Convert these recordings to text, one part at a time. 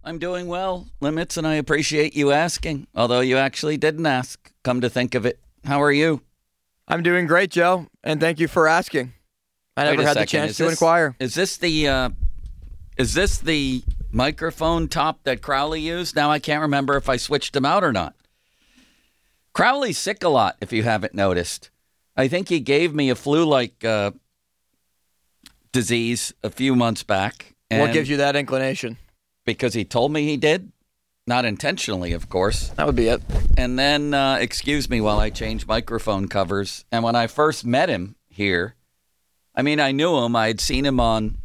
I'm doing well, Limits, and I appreciate you asking, although you actually didn't ask, come to think of it. How are you? I'm doing great, Joe, and thank you for asking. I never had the chance to inquire. Is this the microphone top that Crowley used? Now I can't remember if I switched him out or not. Crowley's sick a lot, if you haven't noticed. I think he gave me a flu-like disease a few months back. What gives you that inclination? Because he told me he did. Not intentionally, of course. That would be it. And then, excuse me while I change microphone covers. And when I first met him here, I mean, I knew him. I had seen him on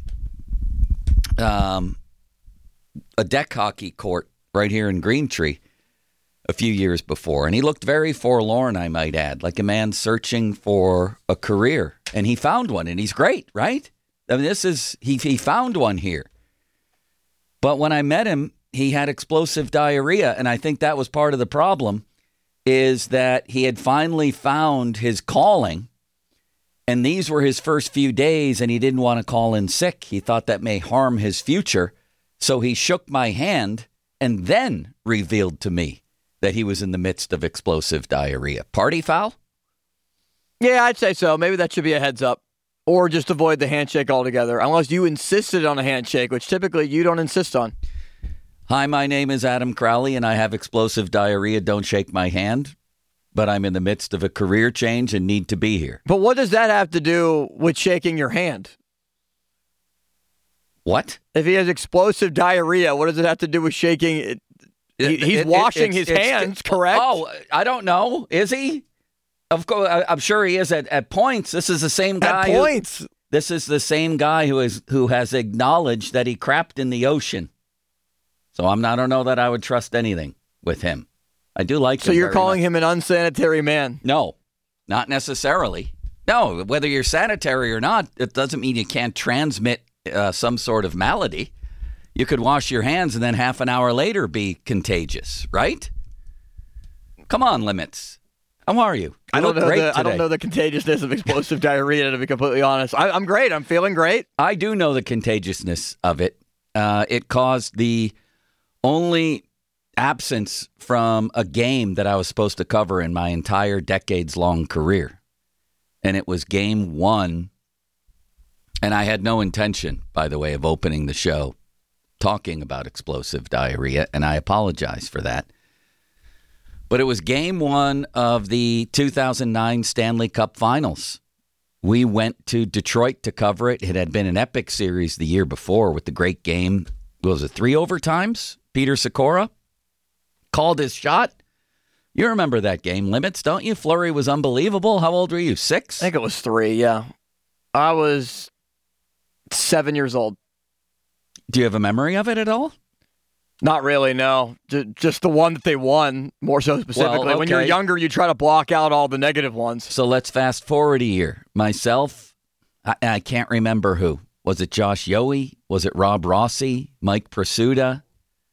a deck hockey court right here in Green Tree a few years before. And he looked very forlorn, I might add, like a man searching for a career. And he found one, and he's great, right? I mean, he found one here. But when I met him, he had explosive diarrhea, and I think that was part of the problem, is that he had finally found his calling, and these were his first few days, and he didn't want to call in sick. He thought that may harm his future, so he shook my hand and then revealed to me that he was in the midst of explosive diarrhea. Party foul? Yeah, I'd say so. Maybe that should be a heads up. Or just avoid the handshake altogether, unless you insisted on a handshake, which typically you don't insist on. Hi, my name is Adam Crowley, and I have explosive diarrhea. Don't shake my hand, but I'm in the midst of a career change and need to be here. But what does that have to do with shaking your hand? What? If he has explosive diarrhea, what does it have to do with shaking it? He's washing his hands, correct? Oh, I don't know. Is he? Of course, I'm sure he is at points. This is the same guy. At points. This is the same guy who has acknowledged that he crapped in the ocean. So I don't know that I would trust anything with him. I do like him. So you're calling him an unsanitary man? No, not necessarily. No, whether you're sanitary or not, it doesn't mean you can't transmit some sort of malady. You could wash your hands and then half an hour later be contagious, right? Come on, Limits. How are you? I don't know the contagiousness of explosive diarrhea, to be completely honest. I'm great. I'm feeling great. I do know the contagiousness of it. It caused the only absence from a game that I was supposed to cover in my entire decades-long career. And it was game one. And I had no intention, by the way, of opening the show talking about explosive diarrhea, and I apologize for that. But it was game one of the 2009 Stanley Cup Finals. We went to Detroit to cover it. It had been an epic series the year before with the great game. What was it, 3 overtimes? Peter Sikora called his shot. You remember that game, Limits, don't you? Fleury was unbelievable. How old were you, 6? I think it was 3, yeah. I was 7 years old. Do you have a memory of it at all? Not really, no. Just the one that they won, more so specifically. Well, okay. When you're younger, you try to block out all the negative ones. So let's fast forward a year. Myself, I can't remember who. Was it Josh Yohe? Was it Rob Rossi? Mike Prasuta?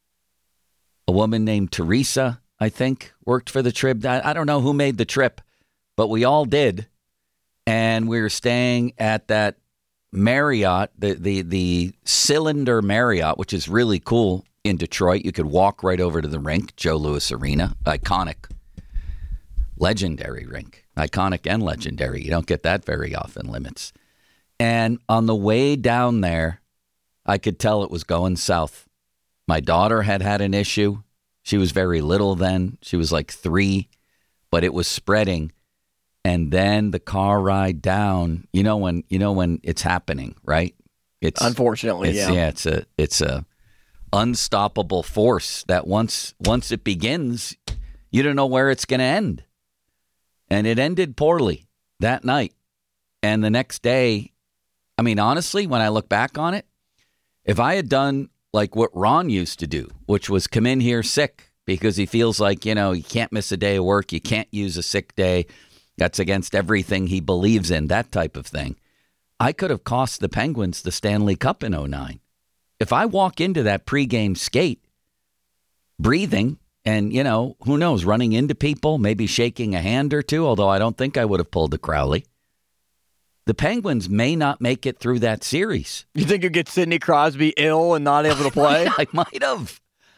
A woman named Teresa, I think, worked for the trip. I don't know who made the trip, but we all did. And we were staying at that Marriott, the Cylinder Marriott, which is really cool. In Detroit, you could walk right over to the rink, Joe Louis Arena, iconic, legendary rink, iconic and legendary. You don't get that very often, Limits. And on the way down there, I could tell it was going south. My daughter had an issue. She was very little then. She was like 3, but it was spreading. And then the car ride down, you know when it's happening, right? It's unfortunately, it's a unstoppable force that once it begins, you don't know where it's going to end. And it ended poorly that night. And the next day, I mean, honestly, when I look back on it, if I had done like what Ron used to do, which was come in here sick because he feels like, you can't miss a day of work, you can't use a sick day, that's against everything he believes in, that type of thing, I could have cost the Penguins the Stanley Cup in 2009. If I walk into that pregame skate, breathing and, who knows, running into people, maybe shaking a hand or two, although I don't think I would have pulled the Crowley, the Penguins may not make it through that series. You think you get Sidney Crosby ill and not able to play? I might have.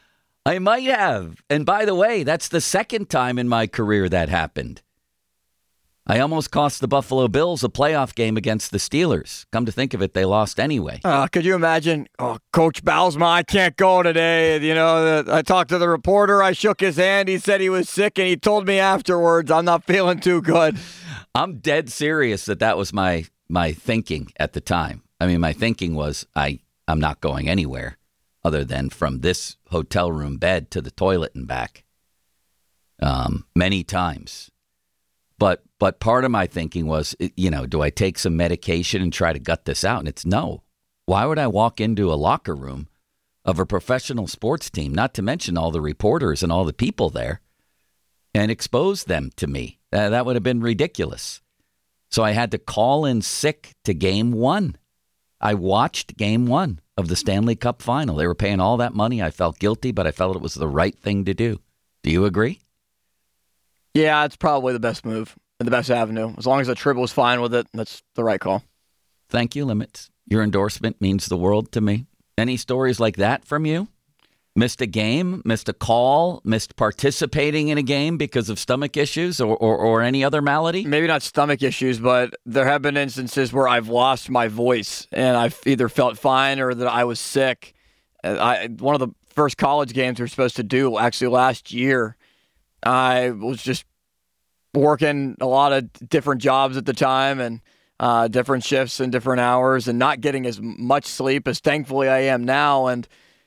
I might have. And by the way, that's the second time in my career that happened. I almost cost the Buffalo Bills a playoff game against the Steelers. Come to think of it, they lost anyway. Could you imagine? Oh, Coach Baalsma, I can't go today. I talked to the reporter. I shook his hand. He said he was sick, and he told me afterwards, I'm not feeling too good. I'm dead serious that was my thinking at the time. I mean, my thinking was I'm not going anywhere other than from this hotel room bed to the toilet and back many times. But part of my thinking was, do I take some medication and try to gut this out? And it's no. Why would I walk into a locker room of a professional sports team, not to mention all the reporters and all the people there, and expose them to me? That would have been ridiculous. So I had to call in sick to game one. I watched game one of the Stanley Cup final. They were paying all that money. I felt guilty, but I felt it was the right thing to do. Do you agree? Yeah, it's probably the best move and the best avenue. As long as the Trib was fine with it, that's the right call. Thank you, Limits. Your endorsement means the world to me. Any stories like that from you? Missed a game, missed a call, missed participating in a game because of stomach issues or any other malady? Maybe not stomach issues, but there have been instances where I've lost my voice and I've either felt fine or that I was sick. One of the first college games we were supposed to do actually last year, I was just working a lot of different jobs at the time and different shifts and different hours and not getting as much sleep as thankfully I am now. And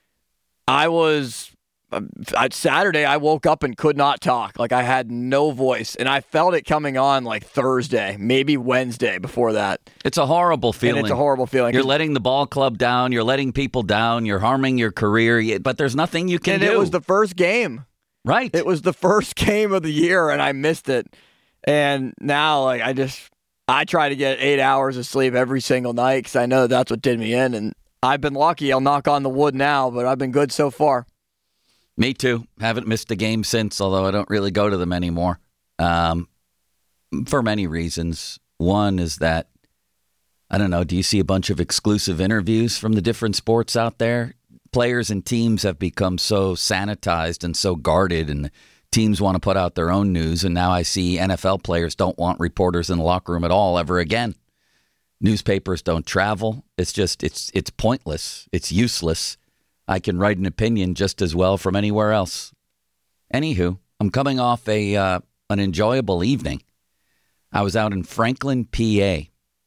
Saturday, I woke up and could not talk. Like I had no voice. And I felt it coming on like Thursday, maybe Wednesday before that. It's a horrible feeling. And it's a horrible feeling. You're letting the ball club down. You're letting people down. You're harming your career. But there's nothing you can do. And it was the first game. Right. It was the first game of the year, and I missed it. And now, I try to get 8 hours of sleep every single night because I know that's what did me in. And I've been lucky. I'll knock on the wood now, but I've been good so far. Me too. Haven't missed a game since, although I don't really go to them anymore. For many reasons. One is that, I don't know, do you see a bunch of exclusive interviews from the different sports out there? Players and teams have become so sanitized and so guarded, and teams want to put out their own news. And now I see NFL players don't want reporters in the locker room at all ever again. Newspapers don't travel. It's just, it's pointless. It's useless. I can write an opinion just as well from anywhere else. Anywho, I'm coming off an enjoyable evening. I was out in Franklin, PA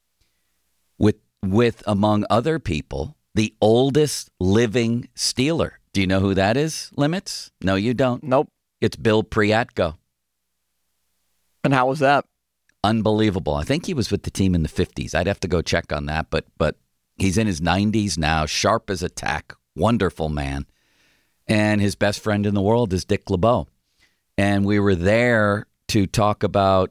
with among other people, the oldest living Steeler. Do you know who that is, Limits? No, you don't. Nope. It's Bill Priatko. And how was that? Unbelievable. I think he was with the team in the 50s. I'd have to go check on that, but he's in his 90s now, sharp as a tack, wonderful man. And his best friend in the world is Dick LeBeau. And we were there to talk about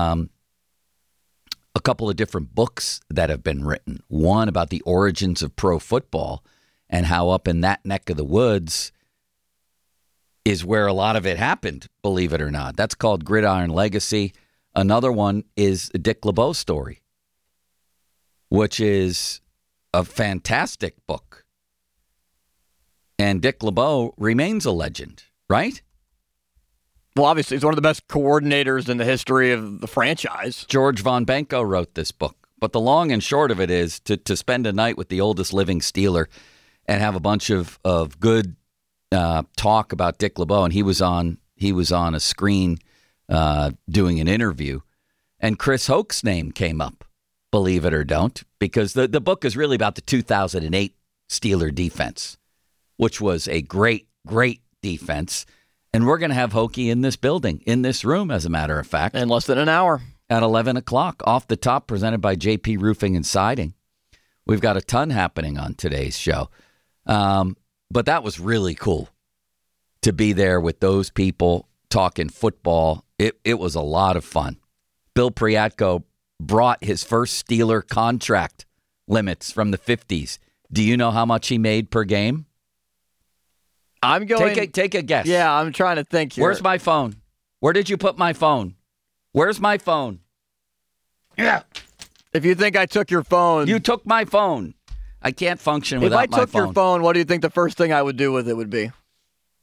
a couple of different books that have been written. One about the origins of pro football and how up in that neck of the woods is where a lot of it happened, believe it or not. That's called Gridiron Legacy. Another one is a Dick LeBeau story, which is a fantastic book. And Dick LeBeau remains a legend, right? Well, obviously, he's one of the best coordinators in the history of the franchise. George Von Benko wrote this book. But the long and short of it is to spend a night with the oldest living Steeler and have a bunch of good talk about Dick LeBeau. And he was on a screen doing an interview. And Chris Hoke's name came up, believe it or don't, because the book is really about the 2008 Steeler defense, which was a great, great defense. And we're going to have Hokie in this building, in this room, as a matter of fact. In less than an hour. At 11 o'clock, Off the Top, presented by JP Roofing and Siding. We've got a ton happening on today's show. But that was really cool to be there with those people talking football. It was a lot of fun. Bill Priatko brought his first Steeler contract Limits from the 50s. Do you know how much he made per game? I'm going. Take a guess. Yeah, I'm trying to think here. Where's my phone? Where did you put my phone? Where's my phone? Yeah. If you think I took your phone. You took my phone. I can't function without my phone. If I took your phone, what do you think the first thing I would do with it would be?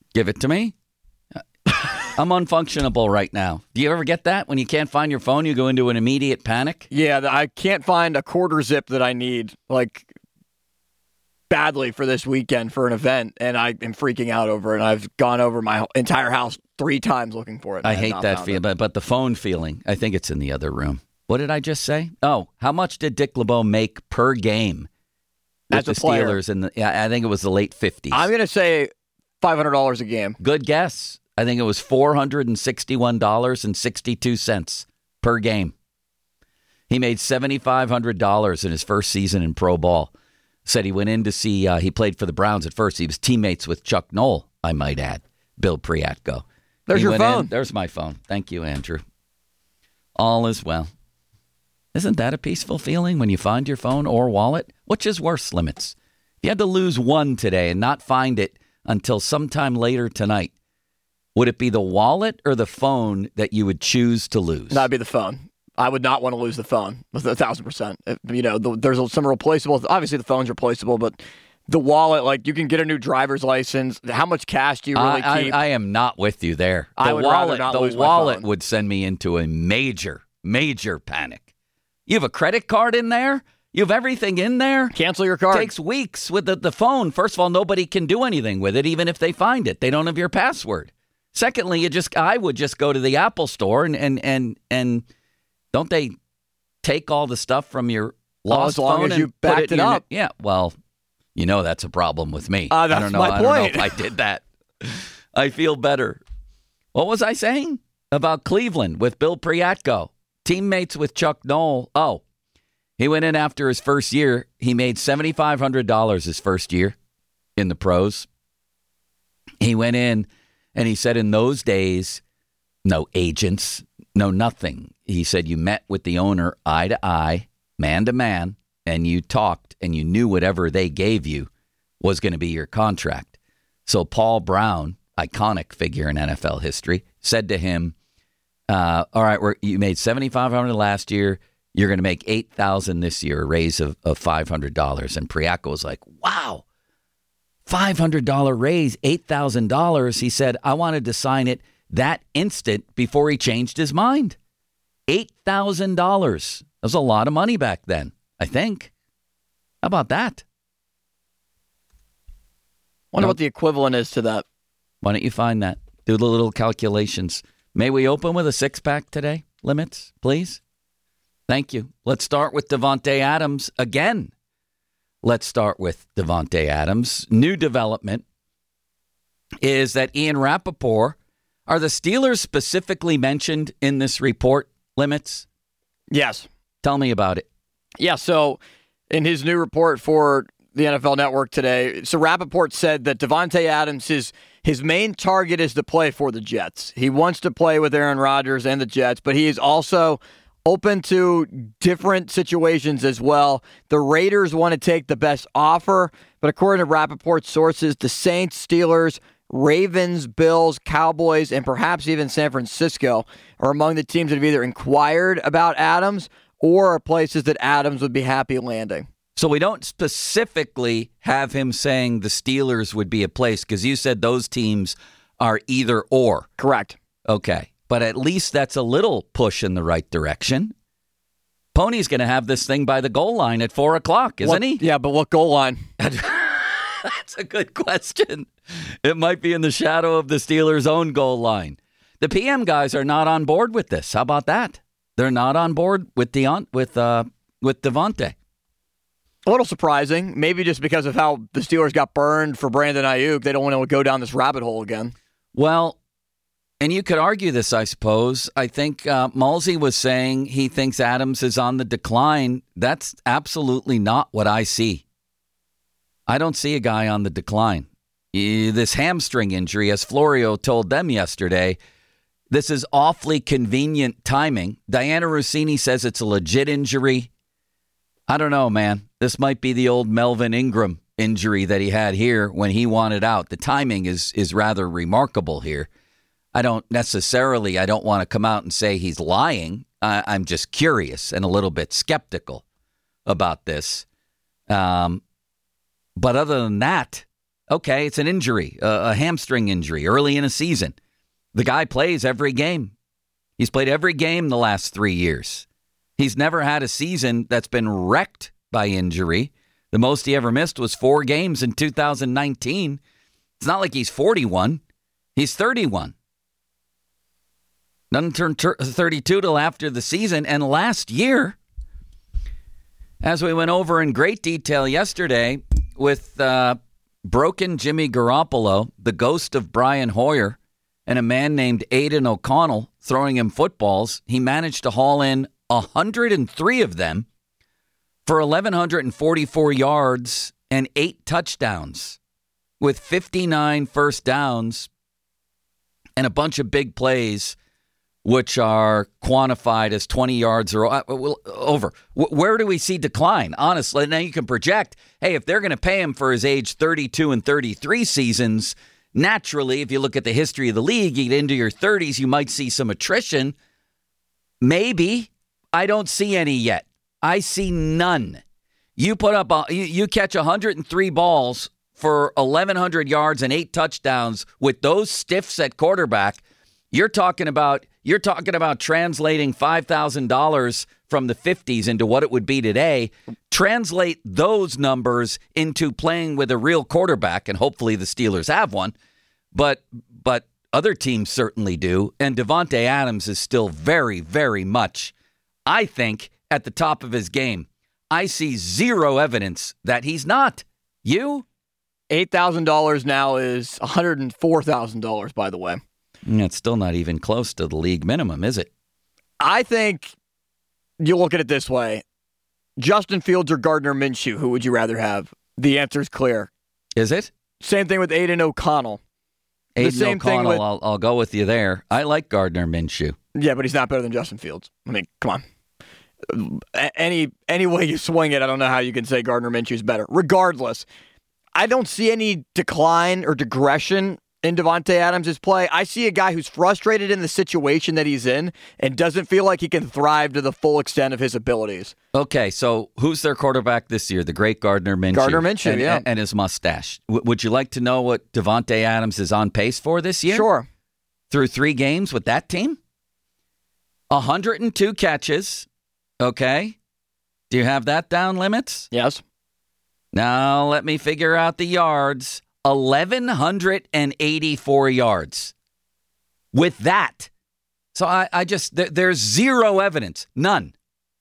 Give it to me. I'm unfunctionable right now. Do you ever get that? When you can't find your phone, you go into an immediate panic? Yeah, I can't find a quarter zip that I need, like, badly for this weekend for an event, and I am freaking out over it. I've gone over my entire house 3 times looking for it. I hate that feeling, but the phone feeling, I think it's in the other room. What did I just say? Oh, how much did Dick LeBeau make per game with the Steelers? I think it was the late 50s. I'm going to say $500 a game. Good guess. I think it was $461.62 per game. He made $7,500 in his first season in pro ball. Said he went in to see, he played for the Browns at first. He was teammates with Chuck Noll, I might add, Bill Priatko. There's your phone. There's my phone. Thank you, Andrew. All is well. Isn't that a peaceful feeling when you find your phone or wallet? Which is worse, Limits? If you had to lose one today and not find it until sometime later tonight, would it be the wallet or the phone that you would choose to lose? That'd be the phone. I would not want to lose the phone, 1,000%. There's some replaceable. Obviously, the phone's replaceable, but the wallet, like, you can get a new driver's license. How much cash do you really keep? I am not with you there. I would rather not lose my phone. The wallet would send me into a major, major panic. You have a credit card in there? You have everything in there? Cancel your card. It takes weeks with the phone. First of all, nobody can do anything with it, even if they find it. They don't have your password. Secondly, I would just go to the Apple store and don't they take all the stuff from your lost phone? As long as you backed it up. Yeah, well, that's a problem with me. That's I don't know. my point. I don't know if I did that. I feel better. What was I saying about Cleveland with Bill Priatko? Teammates with Chuck Noll. Oh, he went in after his first year. He made $7,500 his first year in the pros. He went in and he said in those days, no agents, no nothing. He said you met with the owner eye to eye, man to man, and you talked and you knew whatever they gave you was going to be your contract. So Paul Brown, iconic figure in NFL history, said to him, all right, you made $7,500 last year. You're going to make $8,000 this year, a raise of $500. And Priatko was like, wow, $500 raise, $8,000. He said, I wanted to sign it that instant before he changed his mind. $8,000. That was a lot of money back then, I think. How about that? Wonder what the equivalent is to that. Why don't you find that? Do the little calculations. May we open with a six-pack today, Limits, please? Thank you. Let's start with Davante Adams again. Let's start with Davante Adams. New development is that Ian Rappaport, are the Steelers specifically mentioned in this report, Limits? Yes. Tell me about it. Yeah, so in his new report for the NFL Network today, so Rappaport said that Davante Adams, his main target is to play for the Jets. He wants to play with Aaron Rodgers and the Jets, but he is also open to different situations as well. The Raiders want to take the best offer, but according to Rappaport's sources, the Saints, Steelers, Ravens, Bills, Cowboys, and perhaps even San Francisco are among the teams that have either inquired about Adams or are places that Adams would be happy landing. So we don't specifically have him saying the Steelers would be a place because you said those teams are either or. Correct. Okay. But at least that's a little push in the right direction. Pony's going to have this thing by the goal line at 4 o'clock, isn't he? Yeah, but what goal line? That's a good question. It might be in the shadow of the Steelers' own goal line. The PM guys are not on board with this. How about that? They're not on board with Davante. A little surprising, maybe just because of how the Steelers got burned for Brandon Ayuk. They don't want to go down this rabbit hole again. Well, and you could argue this, I suppose. I think Malsey was saying he thinks Adams is on the decline. That's absolutely not what I see. I don't see a guy on the decline. This hamstring injury, as Florio told them yesterday, this is awfully convenient timing. Diana Rossini says it's a legit injury. I don't know, man. This might be the old Melvin Ingram injury that he had here when he wanted out. The timing is rather remarkable here. I don't want to come out and say he's lying. I'm just curious and a little bit skeptical about this. But other than that, Okay, it's an injury, a hamstring injury early in a season. The guy plays every game. He's played every game the last 3 years. He's never had a season that's been wrecked by injury. The most he ever missed was 4 games in 2019. It's not like he's 41. He's 31. Doesn't turn 32 till after the season. And last year, as we went over in great detail yesterday with broken Jimmy Garoppolo, the ghost of Brian Hoyer, and a man named Aiden O'Connell throwing him footballs, he managed to haul in 103 of them for 1,144 yards and 8 touchdowns with 59 first downs and a bunch of big plays, which are quantified as 20 yards or over. Where do we see decline? Honestly, now you can project, hey, if they're going to pay him for his age 32 and 33 seasons, naturally, if you look at the history of the league, you get into your 30s, you might see some attrition. Maybe. I don't see any yet. I see none. You put up, you catch 103 balls for 1,100 yards and 8 touchdowns with those stiffs at quarterback. You're talking about translating $5,000 from the 50s into what it would be today. Translate those numbers into playing with a real quarterback, and hopefully the Steelers have one. But other teams certainly do. And Davante Adams is still very, very much, I think, at the top of his game. I see zero evidence that he's not. You? $8,000 now is $104,000, by the way. It's still not even close to the league minimum, is it? I think you look at it this way. Justin Fields or Gardner Minshew, who would you rather have? The answer's clear. Is it? Same thing with Aiden O'Connell. Aiden O'Connell, I'll go with you there. I like Gardner Minshew. Yeah, but he's not better than Justin Fields. I mean, come on. Any way you swing it, I don't know how you can say Gardner Minshew's better. Regardless, I don't see any decline or digression in Davante Adams' play. I see a guy who's frustrated in the situation that he's in and doesn't feel like he can thrive to the full extent of his abilities. Okay, so who's their quarterback this year? The great Gardner Minshew. Gardner Minshew, yeah. And his mustache. Would you like to know what Davante Adams is on pace for this year? Sure. Through 3 games with that team? 102 catches. Okay. Do you have that down limits? Yes. Now let me figure out the yards. 1,184 yards. With that. So I just, there's zero evidence. None,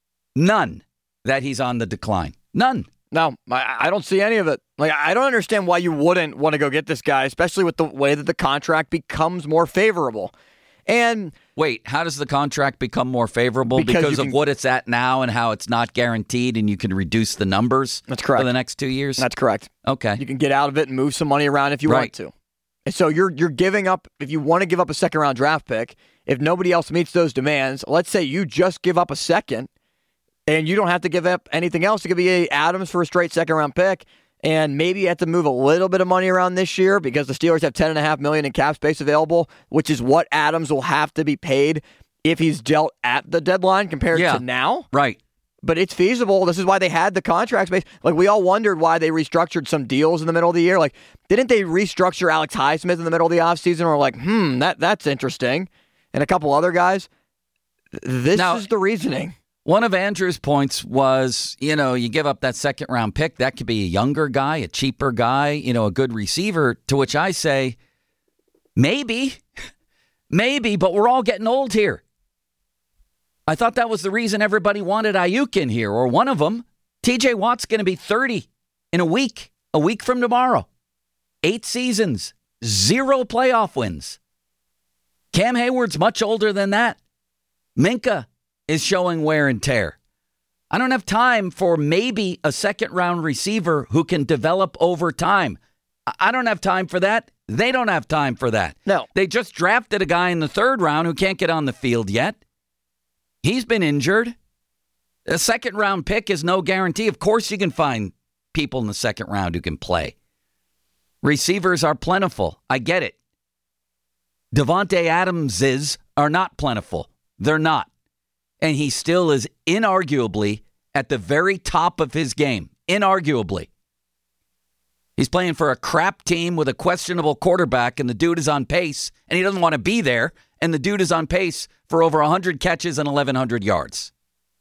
that he's on the decline. None. No, I don't see any of it. Like, I don't understand why you wouldn't want to go get this guy, especially with the way that the contract becomes more favorable. And wait, how does the contract become more favorable? Because of what it's at now and how it's not guaranteed and you can reduce the numbers. That's correct. For the next 2 years? That's correct. Okay. You can get out of it and move some money around if you want to. And so you're giving up, if you want to give up a second-round draft pick, if nobody else meets those demands, let's say you just give up a second, and you don't have to give up anything else. It could be Adams for a straight second-round pick, and maybe you have to move a little bit of money around this year because the Steelers have $10.5 million in cap space available, which is what Adams will have to be paid if he's dealt at the deadline compared to now. Right. But it's feasible. This is why they had the contract space. Like, we all wondered why they restructured some deals in the middle of the year. Like, didn't they restructure Alex Highsmith in the middle of the offseason? We're like, that's interesting. And a couple other guys. This is the reasoning. One of Andrew's points was, you give up that second-round pick. That could be a younger guy, a cheaper guy, a good receiver, to which I say, maybe, but we're all getting old here. I thought that was the reason everybody wanted Ayuk in here, or one of them. TJ Watt's going to be 30 in a week from tomorrow. 8 seasons, 0 playoff wins. Cam Hayward's much older than that. Minka is showing wear and tear. I don't have time for maybe a second-round receiver who can develop over time. I don't have time for that. They don't have time for that. No. They just drafted a guy in the 3rd round who can't get on the field yet. He's been injured. A second-round pick is no guarantee. Of course you can find people in the 2nd round who can play. Receivers are plentiful. I get it. Davante Adams's are not plentiful. They're not. And he still is inarguably at the very top of his game. Inarguably. He's playing for a crap team with a questionable quarterback, and the dude is on pace, and he doesn't want to be there, and the dude is on pace for over 100 catches and 1,100 yards.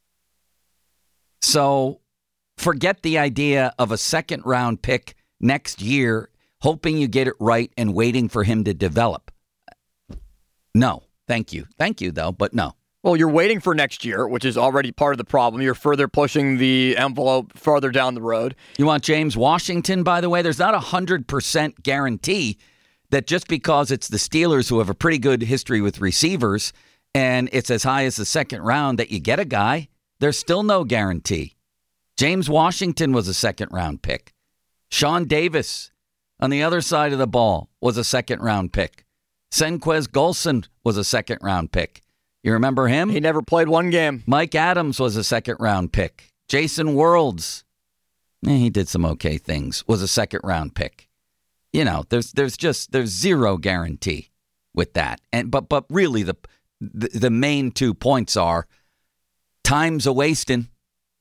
So forget the idea of a second-round pick next year, hoping you get it right and waiting for him to develop. No, thank you. Thank you, though, but no. Well, you're waiting for next year, which is already part of the problem. You're further pushing the envelope farther down the road. You want James Washington, by the way? There's not 100% guarantee that just because it's the Steelers who have a pretty good history with receivers and it's as high as the second round that you get a guy. There's still no guarantee. James Washington was a second-round pick. Sean Davis on the other side of the ball was a second-round pick. Senquez Golson was a second-round pick. You remember him? He never played one game. Mike Adams was a second-round pick. Jason Worlds, he did some okay things, was a second-round pick. You know, there's zero guarantee with that. And but really the main 2 points are time's a wasting,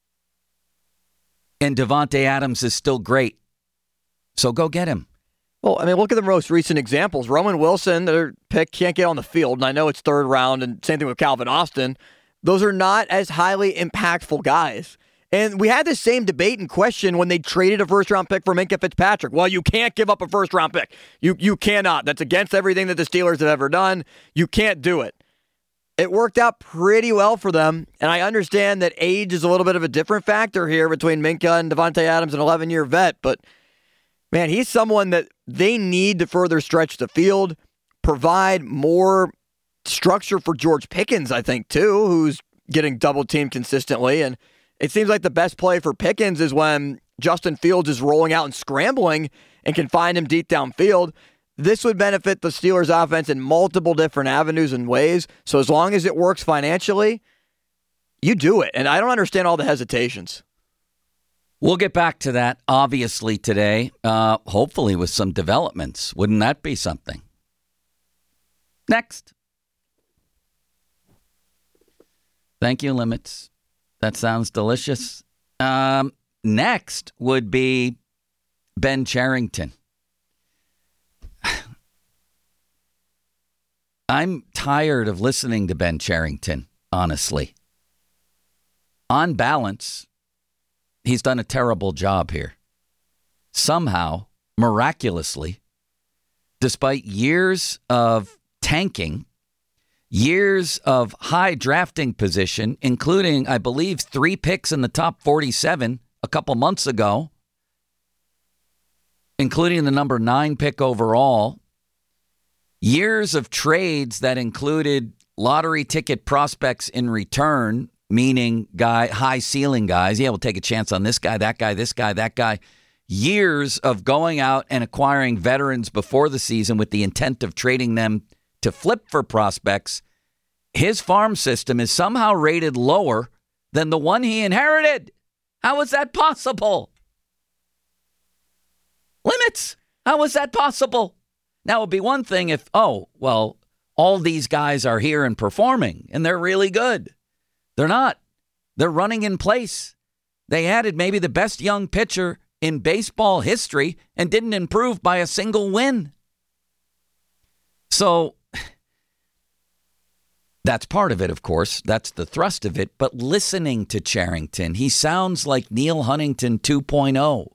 and Davante Adams is still great. So go get him. Well, I mean, look at the most recent examples. Roman Wilson, their pick, can't get on the field, and I know it's third round, and same thing with Calvin Austin. Those are not as highly impactful guys. And we had the same debate and question when they traded a first-round pick for Minkah Fitzpatrick. Well, you can't give up a first-round pick. You cannot. That's against everything that the Steelers have ever done. You can't do it. It worked out pretty well for them, and I understand that age is a little bit of a different factor here between Minkah and Davante Adams, an 11-year vet, but man, he's someone that they need to further stretch the field, provide more structure for George Pickens, I think, too, who's getting double-teamed consistently. And it seems like the best play for Pickens is when Justin Fields is rolling out and scrambling and can find him deep downfield. This would benefit the Steelers' offense in multiple different avenues and ways. So as long as it works financially, you do it. And I don't understand all the hesitations. We'll get back to that, obviously, today, hopefully with some developments. Wouldn't that be something? Next. Thank you, Limits. That sounds delicious. Next would be Ben Cherington. I'm tired of listening to Ben Cherington, honestly. On balance, he's done a terrible job here. Somehow, miraculously, despite years of tanking, years of high drafting position, including, I believe, 3 picks in the top 47 a couple months ago, including the number 9 pick overall, years of trades that included lottery ticket prospects in return, meaning high ceiling guys. Yeah, we'll take a chance on this guy, that guy, this guy, that guy. Years of going out and acquiring veterans before the season with the intent of trading them to flip for prospects. His farm system is somehow rated lower than the one he inherited. How is that possible? Limits. How is that possible? Now, it would be one thing if, all these guys are here and performing, and they're really good. They're not. They're running in place. They added maybe the best young pitcher in baseball history and didn't improve by a single win. So that's part of it, of course. That's the thrust of it. But listening to Cherington, he sounds like Neil Huntington 2.0.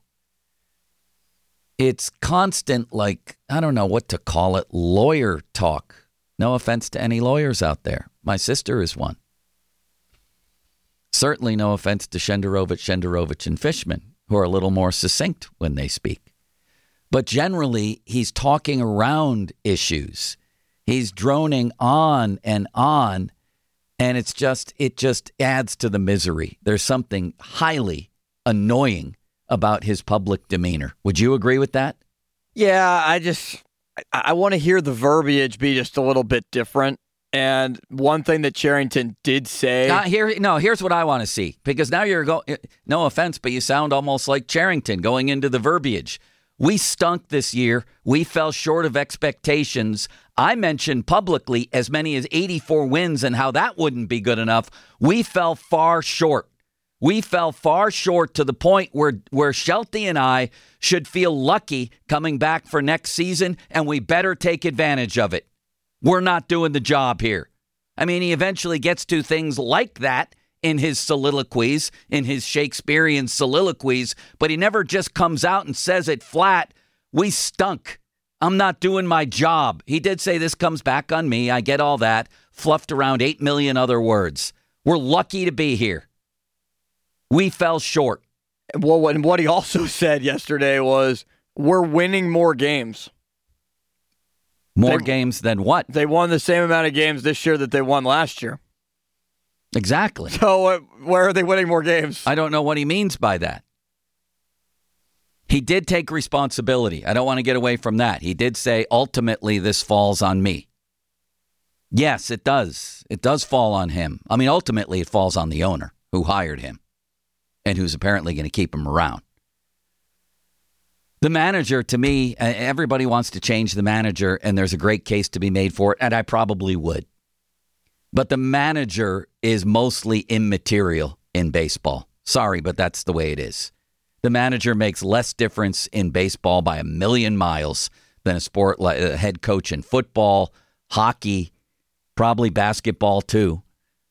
It's constant, I don't know what to call it, lawyer talk. No offense to any lawyers out there. My sister is one. Certainly no offense to Shenderovich, and Fishman, who are a little more succinct when they speak. But generally, he's talking around issues. He's droning on, and it just adds to the misery. There's something highly annoying about his public demeanor. Would you agree with that? Yeah, I want to hear the verbiage be just a little bit different. And one thing that Cherington did say... here's what I want to see. Because now you're going... No offense, but you sound almost like Cherington going into the verbiage. We stunk this year. We fell short of expectations. I mentioned publicly as many as 84 wins and how that wouldn't be good enough. We fell far short. We fell far short to the point where Shelty and I should feel lucky coming back for next season, and we better take advantage of it. We're not doing the job here. I mean, he eventually gets to things like that in his soliloquies, in his Shakespearean soliloquies, but he never just comes out and says it flat. We stunk. I'm not doing my job. He did say this comes back on me. I get all that. Fluffed around 8 million other words. We're lucky to be here. We fell short. Well, and what he also said yesterday was, we're winning more games. More games than what? They won the same amount of games this year that they won last year. Exactly. So where are they winning more games? I don't know what he means by that. He did take responsibility. I don't want to get away from that. He did say, ultimately, this falls on me. Yes, it does. It does fall on him. I mean, ultimately, it falls on the owner who hired him and who's apparently going to keep him around. The manager, to me, everybody wants to change the manager, and there's a great case to be made for it, and I probably would. But the manager is mostly immaterial in baseball. Sorry, but that's the way it is. The manager makes less difference in baseball by a million miles than a sport like a head coach in football, hockey, probably basketball too.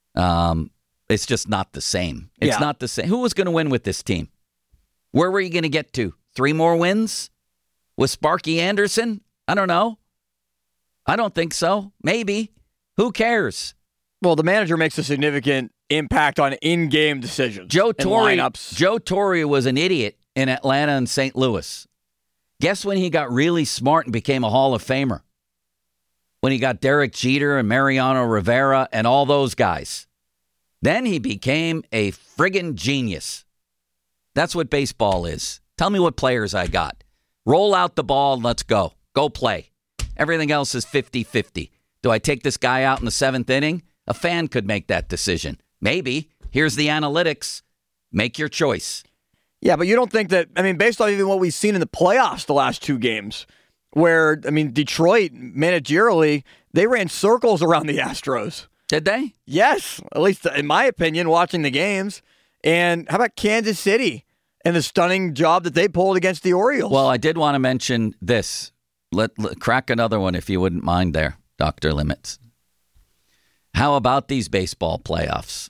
It's just not the same. It's not the same. Who was going to win with this team? Where were you going to get to? 3 more wins with Sparky Anderson? I don't know. I don't think so. Maybe. Who cares? Well, the manager makes a significant impact on in-game decisions. Joe Torre lineups. Was an idiot in Atlanta and St. Louis. Guess when he got really smart and became a Hall of Famer? When he got Derek Jeter and Mariano Rivera and all those guys. Then he became a friggin' genius. That's what baseball is. Tell me what players I got. Roll out the ball and let's go. Go play. Everything else is 50-50. Do I take this guy out in the 7th inning? A fan could make that decision. Maybe. Here's the analytics. Make your choice. Yeah, but you don't think that, I mean, based on even what we've seen in the playoffs the last 2 games, where, I mean, Detroit, managerially, they ran circles around the Astros. Did they? Yes, at least in my opinion, watching the games. And how about Kansas City and the stunning job that they pulled against the Orioles? Well, I did want to mention this. Let crack another one if you wouldn't mind there, Dr. Limits. How about these baseball playoffs?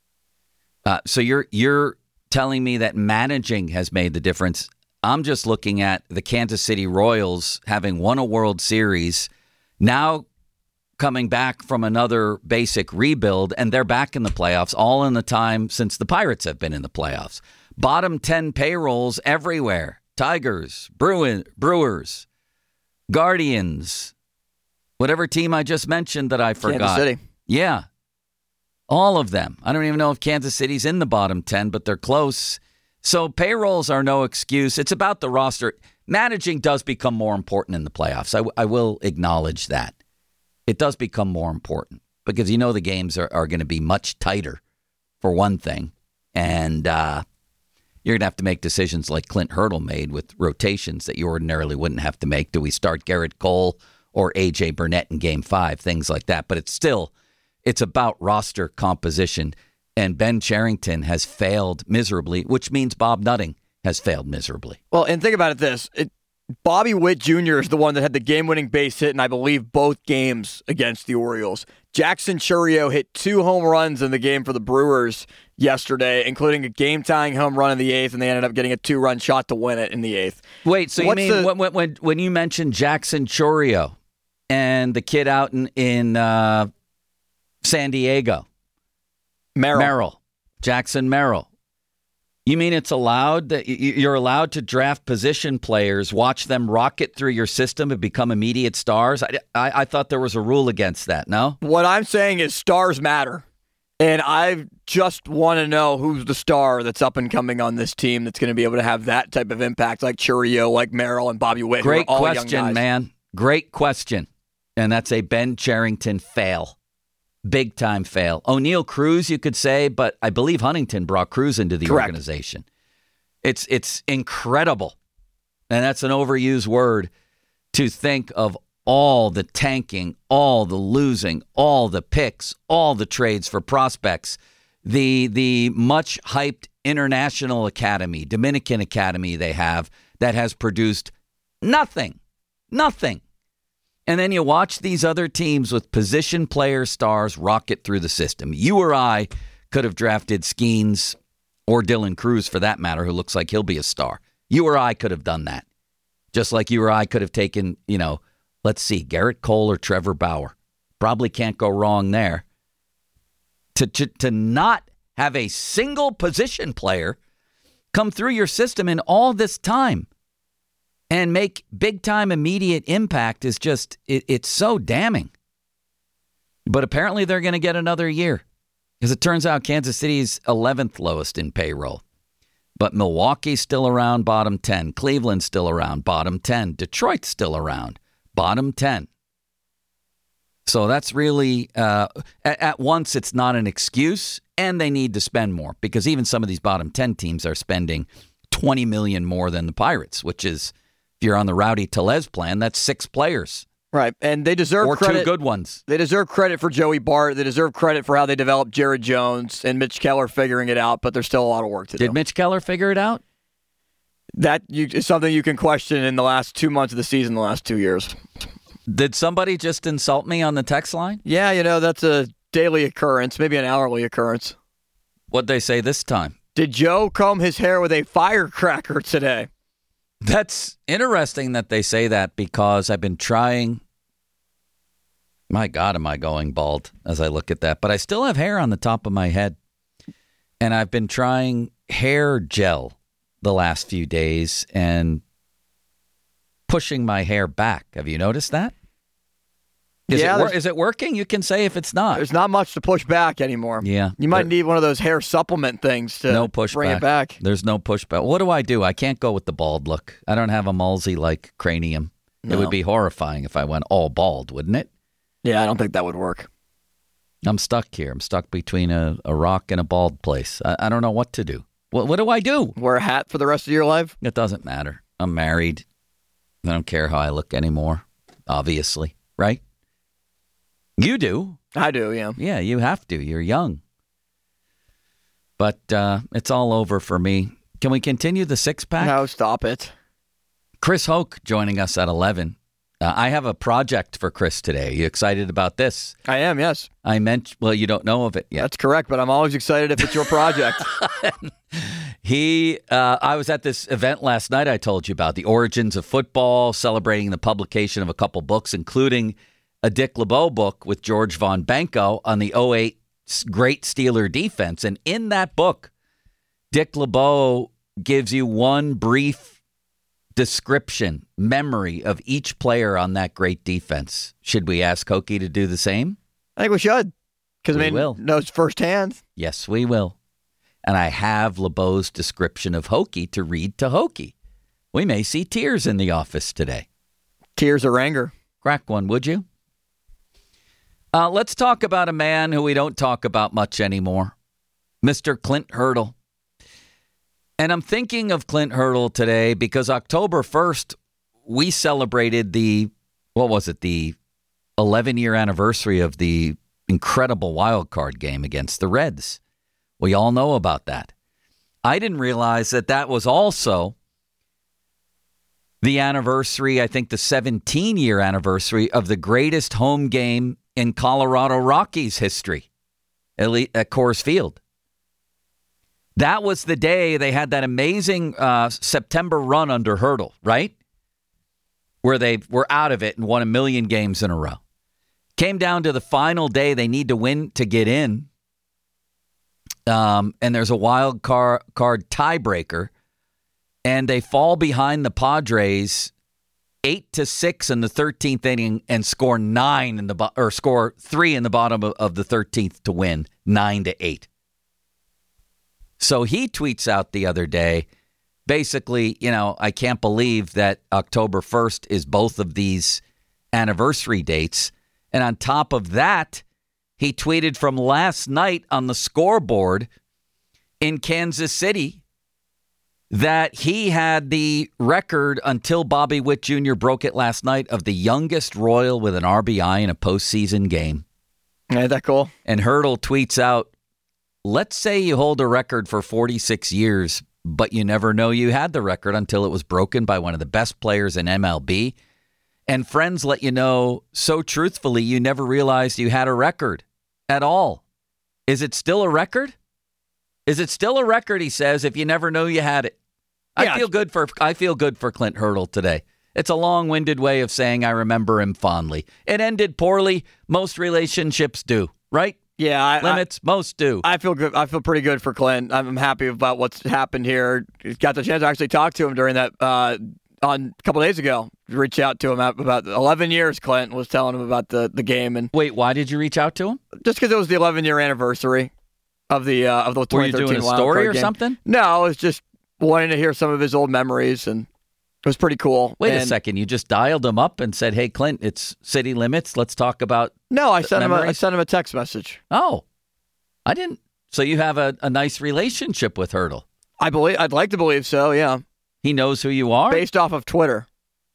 So you're telling me that managing has made the difference. I'm just looking at the Kansas City Royals having won a World Series, now coming back from another basic rebuild, and they're back in the playoffs, all in the time since the Pirates have been in the playoffs. Bottom 10 payrolls everywhere. Tigers, Brewers, Guardians, whatever team I just mentioned that I forgot. Kansas City. Yeah. All of them. I don't even know if Kansas City's in the bottom 10, but they're close. So payrolls are no excuse. It's about the roster. Managing does become more important in the playoffs. I will acknowledge that. It does become more important because you know the games are going to be much tighter, for one thing. And you're going to have to make decisions like Clint Hurdle made with rotations that you ordinarily wouldn't have to make. Do we start Garrett Cole or A.J. Burnett in Game 5? Things like that. But it's about roster composition. And Ben Cherington has failed miserably, which means Bob Nutting has failed miserably. Well, and think about it this. Bobby Witt Jr. is the one that had the game-winning base hit in, I believe, both games against the Orioles. Jackson Chourio hit 2 home runs in the game for the Brewers yesterday, including a game-tying home run in the 8th, and they ended up getting a 2-run shot to win it in the 8th. Wait, so you mean when you mentioned Jackson Chourio and the kid out in San Diego? Merrill. Jackson Merrill. You mean it's allowed that you're allowed to draft position players, watch them rocket through your system and become immediate stars? I thought there was a rule against that, no? What I'm saying is stars matter. And I just want to know who's the star that's up and coming on this team that's going to be able to have that type of impact, like Chourio, like Merrill, and Bobby Witt. Great question, man. Great question. And that's a Ben Cherington fail. Big time fail. O'Neill Cruz, you could say, but I believe Huntington brought Cruz into the organization. It's incredible, and that's an overused word, to think of all the tanking, all the losing, all the picks, all the trades for prospects, the much hyped international academy, Dominican academy they have that has produced nothing. Nothing. And then you watch these other teams with position player stars rocket through the system. You or I could have drafted Skeens or Dylan Cruz, for that matter, who looks like he'll be a star. You or I could have done that. Just like you or I could have taken, let's see, Garrett Cole or Trevor Bauer. Probably can't go wrong there. To not have a single position player come through your system in all this time and make big-time immediate impact is just, it's so damning. But apparently they're going to get another year because it turns out Kansas City's 11th lowest in payroll. But Milwaukee's still around bottom 10. Cleveland's still around bottom 10. Detroit's still around bottom 10. So that's really, at once, it's not an excuse, and they need to spend more because even some of these bottom 10 teams are spending $20 million more than the Pirates, which is, if you're on the Rowdy Tellez plan, that's 6 players. Right, and they deserve credit. Or 2 good ones. They deserve credit for Joey Bart. They deserve credit for how they developed Jared Jones and Mitch Keller figuring it out, but there's still a lot of work to do. Did Mitch Keller figure it out? That is something you can question in the last 2 months of the season, the last 2 years. Did somebody just insult me on the text line? Yeah, that's a daily occurrence, maybe an hourly occurrence. What'd they say this time? Did Joe comb his hair with a firecracker today? That's interesting that they say that because I've been trying. My God, am I going bald as I look at that? But I still have hair on the top of my head. And I've been trying hair gel the last few days and pushing my hair back. Have you noticed that? Is it working? You can say if it's not. There's not much to push back anymore. Yeah. You might need one of those hair supplement things to bring it back. There's no pushback. What do? I can't go with the bald look. I don't have a Mulsey-like cranium. No. It would be horrifying if I went all bald, wouldn't it? Yeah, I don't think that would work. I'm stuck here. I'm stuck between a rock and a bald place. I don't know what to do. What do I do? Wear a hat for the rest of your life? It doesn't matter. I'm married. I don't care how I look anymore, obviously, right? You do. I do, yeah. Yeah, you have to. You're young. But it's all over for me. Can we continue the 6-pack? No, stop it. Chris Hoke joining us at 11. I have a project for Chris today. Are you excited about this? I am, yes. Well, you don't know of it yet. That's correct, but I'm always excited if it's your project. I was at this event last night I told you about, the Origins of Football, celebrating the publication of a couple books, including a Dick LeBeau book with George Von Benko on the 2008 great Steeler defense. And in that book, Dick LeBeau gives you one brief description, memory of each player on that great defense. Should we ask Hokie to do the same? I think we should. Because, will. Knows firsthand. Yes, we will. And I have LeBeau's description of Hokie to read to Hokie. We may see tears in the office today. Tears or anger. Crack one, would you? Let's talk about a man who we don't talk about much anymore, Mr. Clint Hurdle. And I'm thinking of Clint Hurdle today because October 1st, we celebrated the 11-year anniversary of the incredible wild card game against the Reds. We all know about that. I didn't realize that was also the anniversary, I think the 17-year anniversary of the greatest home game in Colorado Rockies history, at Coors Field. That was the day they had that amazing September run under Hurdle, right? Where they were out of it and won 1 million games in a row. Came down to the final day. They need to win to get in. And there's a wild card tiebreaker. And they fall behind the Padres 8-6 in the 13th inning and score 3 in the bottom of the 13th to win 9-8. So he tweets out the other day, basically, I can't believe that October 1st is both of these anniversary dates. And on top of that, he tweeted from last night on the scoreboard in Kansas City that he had the record until Bobby Witt Jr. broke it last night of the youngest Royal with an RBI in a postseason game. Ain't that cool? And Hurdle tweets out, let's say you hold a record for 46 years, but you never know you had the record until it was broken by one of the best players in MLB. And friends let you know so truthfully you never realized you had a record at all. Is it still a record? Is it still a record, he says, if you never know you had it? Yeah. I feel good for Clint Hurdle today. It's a long-winded way of saying I remember him fondly. It ended poorly. Most relationships do, right? Yeah, most do. I feel good. I feel pretty good for Clint. I'm happy about what's happened here. Got the chance to actually talk to him during that on a couple days ago. Reach out to him about 11 years. Clint was telling him about the game. And wait, why did you reach out to him? Just because it was the 11-year anniversary of the 2013 Were you doing a story or something? No, it was just wanting to hear some of his old memories, and it was pretty cool. Wait a second, you just dialed him up and said, "Hey, Clint, it's City Limits. Let's talk about." No, I sent him a text message. Oh, I didn't. So you have a nice relationship with Hurdle. I'd like to believe so. Yeah, he knows who you are based off of Twitter.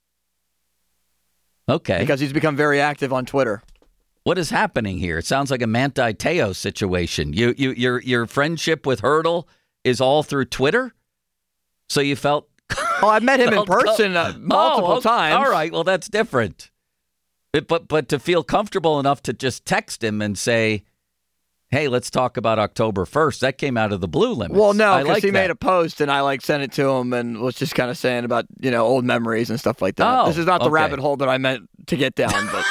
Okay, because he's become very active on Twitter. What is happening here? It sounds like a Manti Te'o situation. Your friendship with Hurdle is all through Twitter. So you felt. Oh, I met him in person multiple times. All right, well that's different. But to feel comfortable enough to just text him and say, "Hey, let's talk about October 1st." That came out of the blue limits. Well, no, because he made a post and I sent it to him and was just kind of saying about old memories and stuff like that. This is not the rabbit hole that I meant to get down, but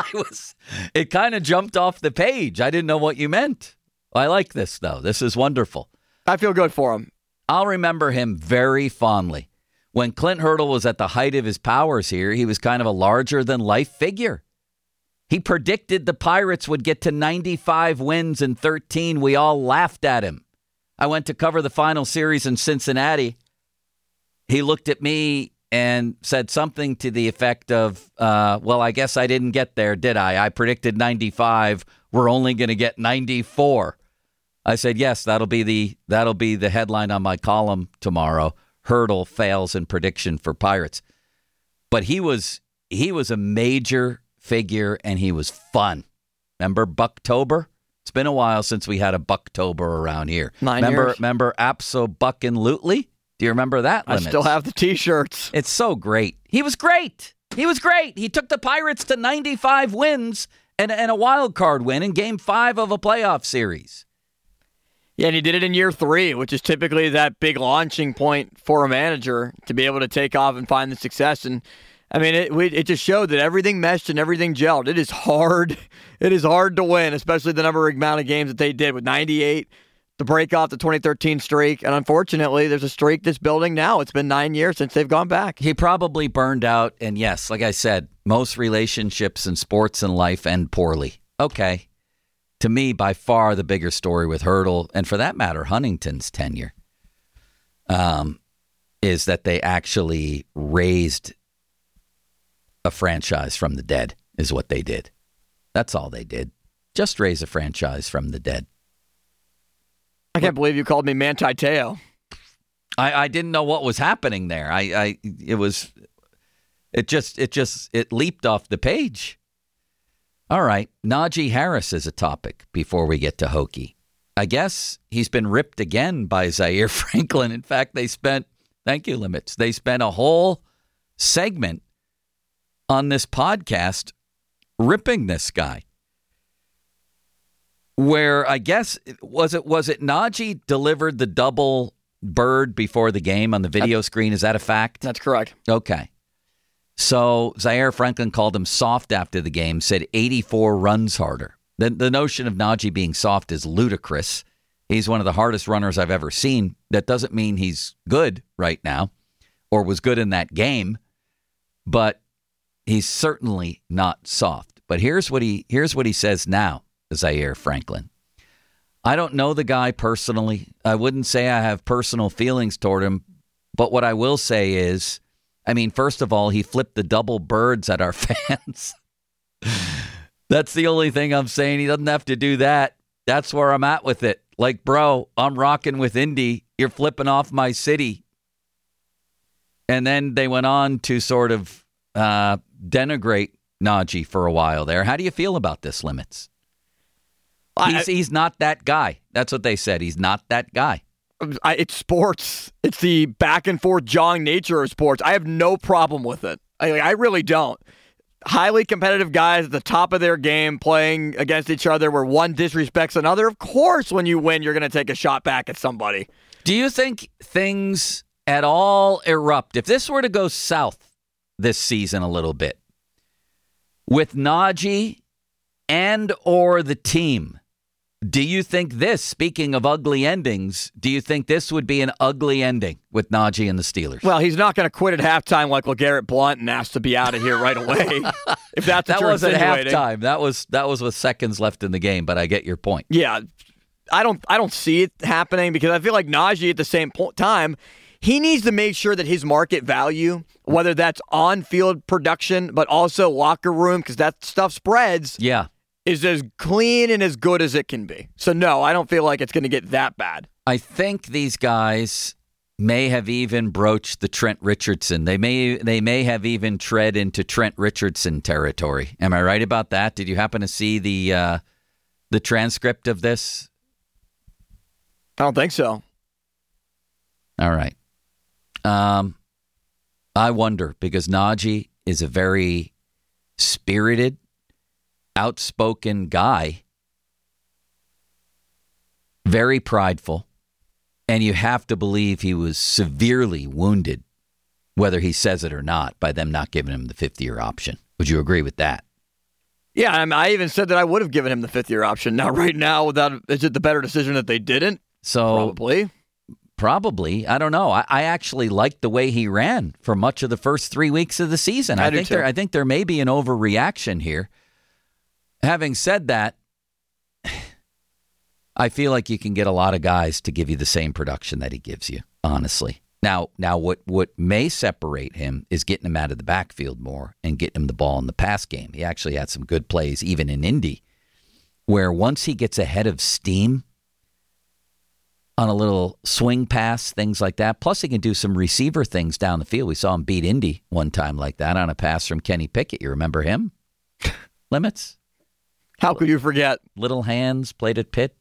it kind of jumped off the page. I didn't know what you meant. I like this though. This is wonderful. I feel good for him. I'll remember him very fondly. When Clint Hurdle was at the height of his powers here, he was kind of a larger-than-life figure. He predicted the Pirates would get to 95 wins in 13. We all laughed at him. I went to cover the final series in Cincinnati. He looked at me and said something to the effect of, well, I guess I didn't get there, did I? I predicted 95. We're only going to get 94. I said, yes, that'll be the headline on my column tomorrow. Hurdle fails in prediction for Pirates. But he was a major figure, and he was fun. Remember Bucktober? It's been a while since we had a Bucktober around here. 9 years. Remember Abso-Buckin-Lutely? Do you remember that? I still have the T-shirts. It's so great. He was great. He took the Pirates to 95 wins and a wild card win in Game 5 of a playoff series. Yeah, and he did it in year 3, which is typically that big launching point for a manager to be able to take off and find the success. And I mean, it just showed that everything meshed and everything gelled. It is hard. It is hard to win, especially the amount of games that they did with 98 to break off the 2013 streak. And unfortunately, there's a streak that's building now. It's been 9 years since they've gone back. He probably burned out. And yes, like I said, most relationships in sports and life end poorly. Okay. To me, by far the bigger story with Hurdle, and for that matter, Huntington's tenure, is that they actually raised a franchise from the dead, is what they did. That's all they did. Just raise a franchise from the dead. I can't believe you called me Manti Te'o. I didn't know what was happening there. It leaped off the page. All right, Najee Harris is a topic before we get to Hokie. I guess he's been ripped again by Zaire Franklin. In fact, thank you, Limits. They spent a whole segment on this podcast ripping this guy. Where I guess, was it Najee delivered the double bird before the game on the video screen? Is that a fact? That's correct. Okay. So Zaire Franklin called him soft after the game, said 84 runs harder. The notion of Najee being soft is ludicrous. He's one of the hardest runners I've ever seen. That doesn't mean he's good right now or was good in that game, but he's certainly not soft. But here's what he says now, Zaire Franklin. I don't know the guy personally. I wouldn't say I have personal feelings toward him, but what I will say is, first of all, he flipped the double birds at our fans. That's the only thing I'm saying. He doesn't have to do that. That's where I'm at with it. Like, bro, I'm rocking with Indy. You're flipping off my city. And then they went on to sort of denigrate Najee for a while there. How do you feel about this, Limits? He's not that guy. That's what they said. He's not that guy. It's sports. It's the back and forth jawing nature of sports. I have no problem with it. I really don't. Highly competitive guys at the top of their game playing against each other where one disrespects another. Of course, when you win, you're going to take a shot back at somebody. Do you think things at all erupt? If this were to go south this season a little bit with Najee and or the team, do you think this, speaking of ugly endings, do you think this would be an ugly ending with Najee and the Steelers? Well, he's not going to quit at halftime like LeGarrette Blount and ask to be out of here right away. If that's what that you're wasn't insinuating. halftime. That was with seconds left in the game, but I get your point. Yeah, I don't see it happening because I feel like Najee at the same time, he needs to make sure that his market value, whether that's on-field production, but also locker room, because that stuff spreads. Yeah. Is as clean and as good as it can be. So, no, I don't feel like it's going to get that bad. I think these guys may have even broached the Trent Richardson. They may have even tread into Trent Richardson territory. Am I right about that? Did you happen to see the transcript of this? I don't think so. All right. I wonder, because Najee is a very spirited, outspoken guy, very prideful, and you have to believe he was severely wounded, whether he says it or not, by them not giving him the fifth-year option. Would you agree with that? Yeah, I even said that I would have given him the fifth-year option. Now, right now, is it the better decision that they didn't? So Probably. I don't know. I actually liked the way he ran for much of the first 3 weeks of the season. I think there may be an overreaction here. Having said that, I feel like you can get a lot of guys to give you the same production that he gives you, honestly. Now what may separate him is getting him out of the backfield more and getting him the ball in the pass game. He actually had some good plays, even in Indy, where once he gets ahead of steam on a little swing pass, things like that. Plus, he can do some receiver things down the field. We saw him beat Indy one time like that on a pass from Kenny Pickett. You remember him? Limits? How could you forget? Little hands, played at Pitt.